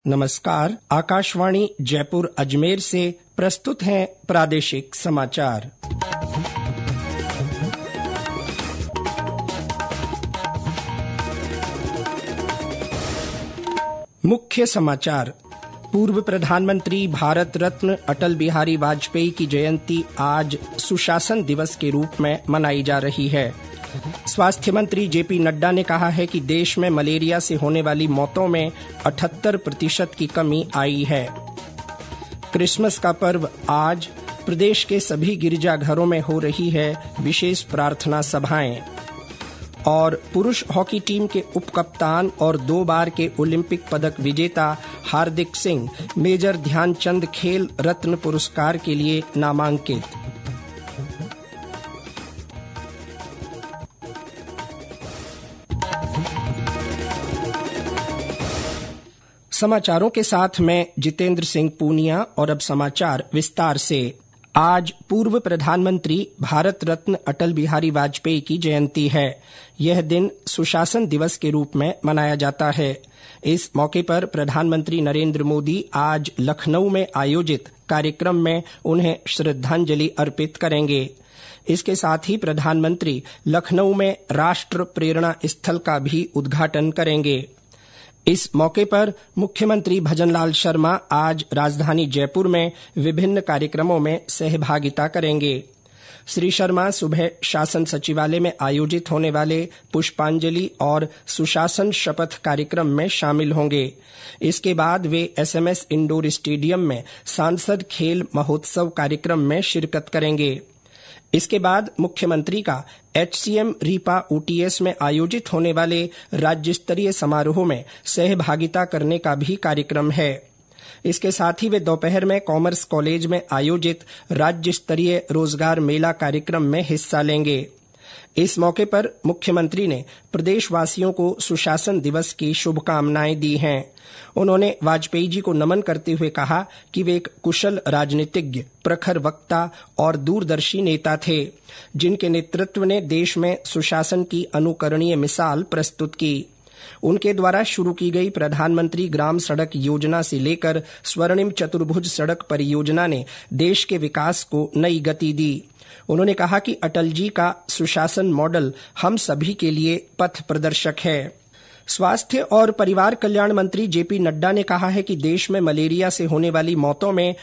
नमस्कार। आकाशवाणी जयपुर अजमेर से प्रस्तुत हैं प्रादेशिक समाचार। मुख्य समाचार। पूर्व प्रधानमंत्री भारत रत्न अटल बिहारी वाजपेयी की जयंती आज सुशासन दिवस के रूप में मनाई जा रही है। स्वास्थ्य मंत्री जेपी नड्डा ने कहा है कि देश में मलेरिया से होने वाली मौतों में 78% की कमी आई है। क्रिसमस का पर्व आज प्रदेश के सभी गिरजाघरों में हो रही है विशेष प्रार्थना सभाएं। और पुरुष हॉकी टीम के उपकप्तान और 2 बार के ओलंपिक पदक विजेता हार्दिक सिंह मेजर ध्यानचंद खेल रत्न पुरस्कार के लिए नामांकित। समाचारों के साथ मैं जितेंद्र सिंह पूनिया और अब समाचार विस्तार से। आज पूर्व प्रधानमंत्री भारत रत्न अटल बिहारी वाजपेयी की जयंती है। यह दिन सुशासन दिवस के रूप में मनाया जाता है। इस मौके पर प्रधानमंत्री नरेंद्र मोदी आज लखनऊ में आयोजित कार्यक्रम में उन्हें श्रद्धांजलि अर्पित करेंगे। इसके साथ ही प्रधानमंत्री लखनऊ में राष्ट्र प्रेरणा स्थल का भी उद्घाटन करेंगे। इस मौके पर मुख्यमंत्री भजनलाल शर्मा आज राजधानी जयपुर में विभिन्न कार्यक्रमों में सहभागिता करेंगे। श्री शर्मा सुबह शासन सचिवालय में आयोजित होने वाले पुष्पांजलि और सुशासन शपथ कार्यक्रम में शामिल होंगे। इसके बाद वे एसएमएस इंडोर स्टेडियम में सांसद खेल महोत्सव कार्यक्रम में शिरकत करेंगे। इसके बाद मुख्यमंत्री का एचसीएम रीपा ओटीएस में आयोजित होने वाले राज्य स्तरीय समारोह में सहभागिता करने का भी कार्यक्रम है। इसके साथ ही वे दोपहर में कॉमर्स कॉलेज में आयोजित राज्य स्तरीय रोजगार मेला कार्यक्रम में हिस्सा लेंगे। इस मौके पर मुख्यमंत्री ने प्रदेशवासियों को सुशासन दिवस की शुभकामनाएं दी हैं। उन्होंने वाजपेयी जी को नमन करते हुए कहा कि वे एक कुशल राजनीतिज्ञ, प्रखर वक्ता और दूरदर्शी नेता थे, जिनके नेतृत्व ने देश में सुशासन की अनुकरणीय मिसाल प्रस्तुत की। उनके द्वारा शुरू की गई प्रधानमंत्री ग्राम सड़क योजना से लेकर स्वर्णिम चतुर्भुज सड़क परियोजना ने देश के विकास को नई गति दी। उन्होंने कहा कि अटल जी का सुशासन मॉडल हम सभी के लिए पथ प्रदर्शक है। स्वास्थ्य और परिवार कल्याण मंत्री जेपी नड्डा ने कहा है कि देश में मलेरिया से होने वाली मौतों में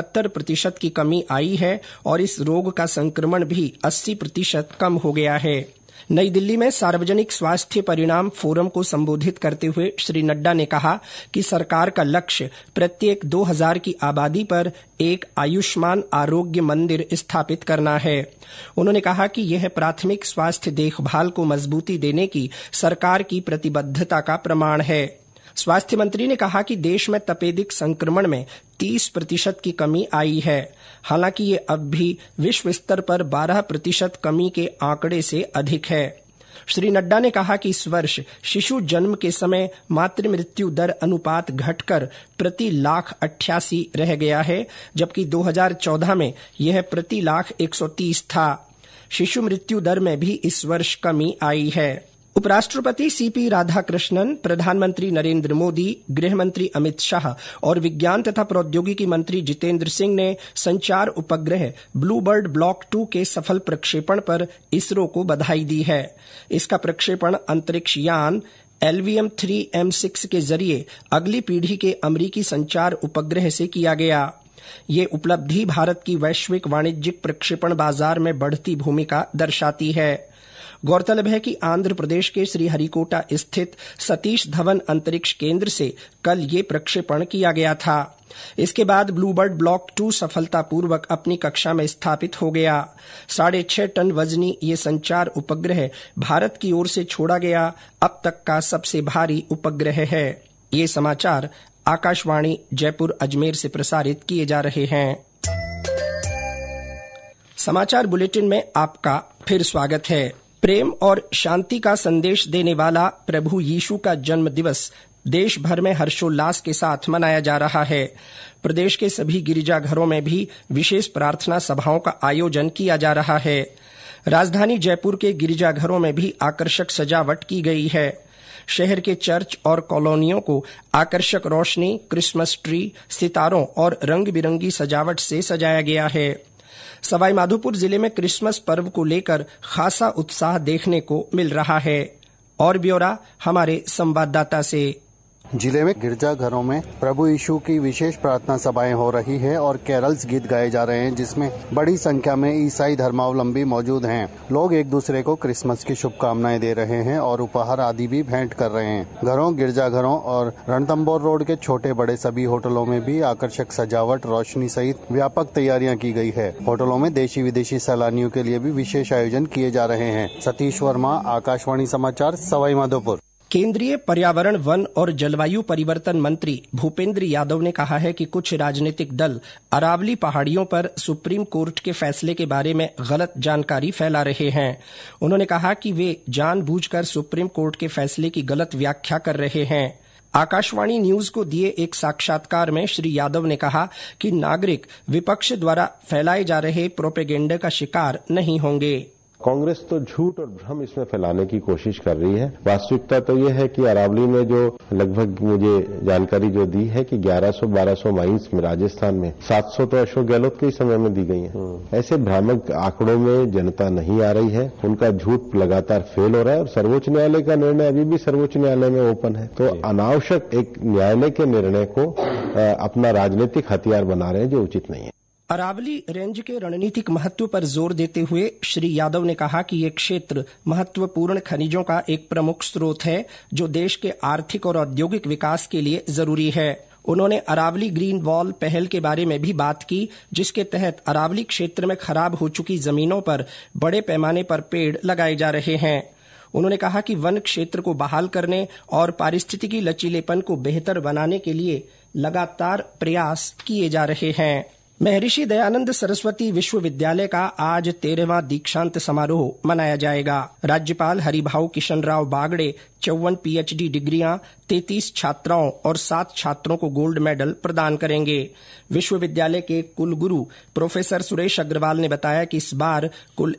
78% की कमी आई है और इस रोग का संक्रमण भी 80% कम हो गया है। नई दिल्ली में सार्वजनिक स्वास्थ्य परिणाम फोरम को संबोधित करते हुए श्री नड्डा ने कहा कि सरकार का लक्ष्य प्रत्येक 2000 की आबादी पर एक आयुष्मान आरोग्य मंदिर स्थापित करना है। उन्होंने कहा कि यह प्राथमिक स्वास्थ्य देखभाल को मजबूती देने की सरकार की प्रतिबद्धता का प्रमाण है। स्वास्थ्य मंत्री ने कहा कि देश में तपेदिक संक्रमण में 30% की कमी आई है। हालांकि ये अब भी विश्व स्तर पर 12% कमी के आंकड़े से अधिक है। श्री नड्डा ने कहा कि इस वर्ष शिशु जन्म के समय मातृ मृत्यु दर अनुपात घटकर प्रति लाख 88 रह गया है, जबकि 2014 में यह प्रति लाख 130 था। शिशु मृत्यु दर में भी इस वर्ष कमी आई है। उपराष्ट्रपति सीपी राधाकृष्णन, प्रधानमंत्री नरेंद्र मोदी, गृह मंत्री अमित शाह और विज्ञान तथा प्रौद्योगिकी मंत्री जितेंद्र सिंह ने संचार उपग्रह ब्लू बर्ड ब्लॉक 2 के सफल प्रक्षेपण पर इसरो को बधाई दी है। इसका प्रक्षेपण अंतरिक्ष यान LVM-3M6 के जरिए अगली पीढ़ी के अमेरिकी संचार उपग्रह से किया गया। ये उपलब्धि भारत की वैश्विक वाणिज्यिक प्रक्षेपण बाजार में बढ़ती भूमिका दर्शाती है। गौरतलब है कि आंध्र प्रदेश के श्रीहरिकोटा स्थित सतीश धवन अंतरिक्ष केंद्र से कल ये प्रक्षेपण किया गया था। इसके बाद ब्लूबर्ड ब्लॉक 2 सफलतापूर्वक अपनी कक्षा में स्थापित हो गया। 6.5 टन वजनी ये संचार उपग्रह भारत की ओर से छोड़ा गया अब तक का सबसे भारी उपग्रह है। ये समाचार आकाशवाणी जयपुर अजमेर से प्रसारित किए जा रहे हैं। समाचार बुलेटिन में आपका फिर स्वागत है। प्रेम और शांति का संदेश देने वाला प्रभु यीशु का जन्म दिवस देश भर में हर्षोल्लास के साथ मनाया जा रहा है। प्रदेश के सभी गिरजाघरों में भी विशेष प्रार्थना सभाओं का आयोजन किया जा रहा है। राजधानी जयपुर के गिरजाघरों में भी आकर्षक सजावट की गई है। शहर के चर्च और कॉलोनियों को आकर्षक रोशनी, क्रिसमस ट्री, सितारों और रंग बिरंगी सजावट से सजाया गया है। सवाईमाधोपुर जिले में क्रिसमस पर्व को लेकर खासा उत्साह देखने को मिल रहा है। और ब्यौरा हमारे संवाददाता से। जिले में गिरजाघरों में प्रभु यीशु की विशेष प्रार्थना सभाएं हो रही है और कैरल्स गीत गाए जा रहे हैं, जिसमें बड़ी संख्या में ईसाई धर्मावलंबी मौजूद हैं। लोग एक दूसरे को क्रिसमस की शुभकामनाएं दे रहे हैं और उपहार आदि भी भेंट कर रहे हैं। घरों, गिरजाघरों और रणथंभौर रोड के छोटे बड़े सभी होटलों में भी आकर्षक सजावट, रोशनी सहित व्यापक तैयारियां की गई है। होटलों में देशी विदेशी सैलानियों के लिए भी विशेष आयोजन किए जा रहे हैं। सतीश वर्मा, आकाशवाणी समाचार, सवाईमाधोपुर। केंद्रीय पर्यावरण, वन और जलवायु परिवर्तन मंत्री भूपेंद्र यादव ने कहा है कि कुछ राजनीतिक दल अरावली पहाड़ियों पर सुप्रीम कोर्ट के फैसले के बारे में गलत जानकारी फैला रहे हैं। उन्होंने कहा कि वे जानबूझकर सुप्रीम कोर्ट के फैसले की गलत व्याख्या कर रहे हैं। आकाशवाणी न्यूज को दिए एक साक्षात्कार में श्री यादव ने कहा कि नागरिक विपक्ष द्वारा फैलाए जा रहे प्रोपेगेंडा का शिकार नहीं होंगे। कांग्रेस तो झूठ और भ्रम इसमें फैलाने की कोशिश कर रही है। वास्तविकता तो ये है कि अरावली में जो लगभग मुझे जानकारी जो दी है कि 1100-1200 माइंस में राजस्थान में 700 तो अशोक गहलोत के ही समय में दी गई है। ऐसे भ्रामक आंकड़ों में जनता नहीं आ रही है, उनका झूठ लगातार फेल हो रहा है और सर्वोच्च न्यायालय का निर्णय अभी भी सर्वोच्च न्यायालय में ओपन है। तो अनावश्यक एक न्यायालय के निर्णय को अपना राजनीतिक हथियार बना रहे हैं, जो उचित नहीं है। अरावली रेंज के रणनीतिक महत्व पर जोर देते हुए श्री यादव ने कहा कि ये क्षेत्र महत्वपूर्ण खनिजों का एक प्रमुख स्रोत है, जो देश के आर्थिक और औद्योगिक विकास के लिए जरूरी है। उन्होंने अरावली ग्रीन वॉल पहल के बारे में भी बात की, जिसके तहत अरावली क्षेत्र में खराब हो चुकी जमीनों पर बड़े पैमाने पर पेड़ लगाए जा रहे हैं। उन्होंने कहा कि वन क्षेत्र को बहाल करने और पारिस्थितिकी लचीलेपन को बेहतर बनाने के लिए लगातार प्रयास किए जा रहे हैं। महर्षि दयानंद सरस्वती विश्वविद्यालय का आज 13वां दीक्षांत समारोह मनाया जाएगा। राज्यपाल हरिभाऊ किशन राव बागड़े 54 पीएचडी डिग्रियां, 33 छात्राओं और 7 छात्रों को गोल्ड मेडल प्रदान करेंगे। विश्वविद्यालय के कुलगुरु प्रोफेसर सुरेश अग्रवाल ने बताया कि इस बार कुल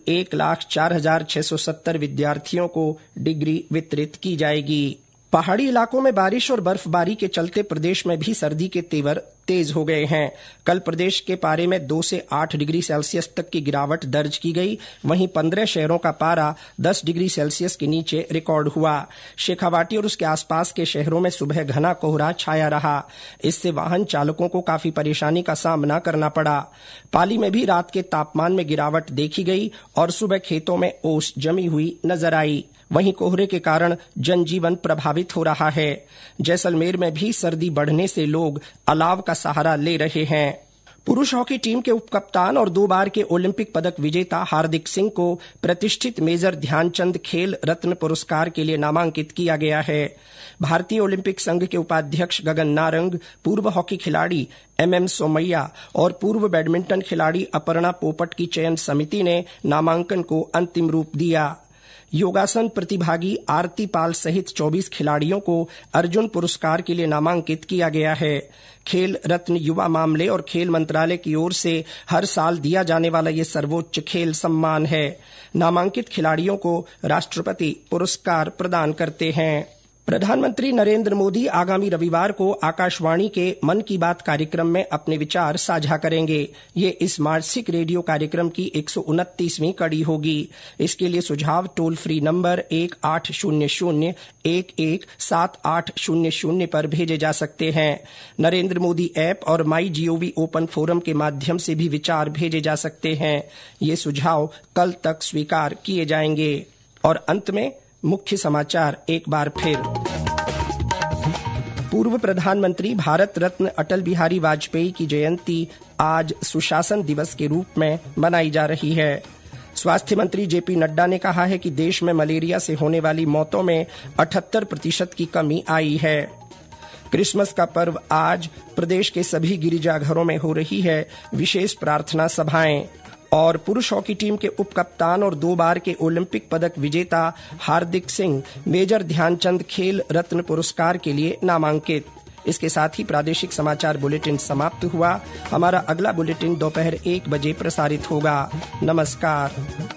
1,04,670 विद्यार्थियों को डिग्री वितरित की जाएगी। पहाड़ी इलाकों में बारिश और बर्फबारी के चलते प्रदेश में भी सर्दी के तेवर तेज हो गए हैं। कल प्रदेश के पारे में 2 से 8 डिग्री सेल्सियस तक की गिरावट दर्ज की गई। वहीं 15 शहरों का पारा 10 डिग्री सेल्सियस के नीचे रिकॉर्ड हुआ। शेखावाटी और उसके आसपास के शहरों में सुबह घना कोहरा छाया रहा। इससे वाहन चालकों को काफी परेशानी का सामना करना पड़ा। पाली में भी रात के तापमान में गिरावट देखी गई और सुबह खेतों में ओस जमी हुई नजर आई। वहीं कोहरे के कारण जनजीवन प्रभावित हो रहा है। जैसलमेर में भी सर्दी बढ़ने से लोग अलाव का सहारा ले रहे हैं। पुरुष हॉकी टीम के उपकप्तान और 2 बार के ओलंपिक पदक विजेता हार्दिक सिंह को प्रतिष्ठित मेजर ध्यानचंद खेल रत्न पुरस्कार के लिए नामांकित किया गया है। भारतीय ओलंपिक संघ के उपाध्यक्ष गगन नारंग, पूर्व हॉकी खिलाड़ी MM सोमैया और पूर्व बैडमिंटन खिलाड़ी अपर्णा पोपट की चयन समिति ने नामांकन को अंतिम रूप दिया। योगासन प्रतिभागी आरती पाल सहित 24 खिलाड़ियों को अर्जुन पुरस्कार के लिए नामांकित किया गया है। खेल रत्न युवा मामले और खेल मंत्रालय की ओर से हर साल दिया जाने वाला ये सर्वोच्च खेल सम्मान है। नामांकित खिलाड़ियों को राष्ट्रपति पुरस्कार प्रदान करते हैं। प्रधानमंत्री नरेंद्र मोदी आगामी रविवार को आकाशवाणी के मन की बात कार्यक्रम में अपने विचार साझा करेंगे। ये इस मासिक रेडियो कार्यक्रम की 129वीं कड़ी होगी। इसके लिए सुझाव टोल फ्री नंबर 1800-117800 पर भेजे जा सकते हैं। नरेंद्र मोदी ऐप और माई जीओवी ओपन फोरम के माध्यम से भी विचार भेजे जा सकते हैं। ये सुझाव कल तक स्वीकार किए जाएंगे। और अंत में मुख्य समाचार एक बार फिर। पूर्व प्रधानमंत्री भारत रत्न अटल बिहारी वाजपेयी की जयंती आज सुशासन दिवस के रूप में मनाई जा रही है। स्वास्थ्य मंत्री जेपी नड्डा ने कहा है कि देश में मलेरिया से होने वाली मौतों में 78% की कमी आई है। क्रिसमस का पर्व आज प्रदेश के सभी गिरजाघरों में हो रही है विशेष प्रार्थना सभाएं। और पुरुष हॉकी टीम के उपकप्तान और 2 बार के ओलंपिक पदक विजेता हार्दिक सिंह मेजर ध्यानचंद खेल रत्न पुरस्कार के लिए नामांकित। इसके साथ ही प्रादेशिक समाचार बुलेटिन समाप्त हुआ। हमारा अगला बुलेटिन दोपहर 1 बजे प्रसारित होगा। नमस्कार।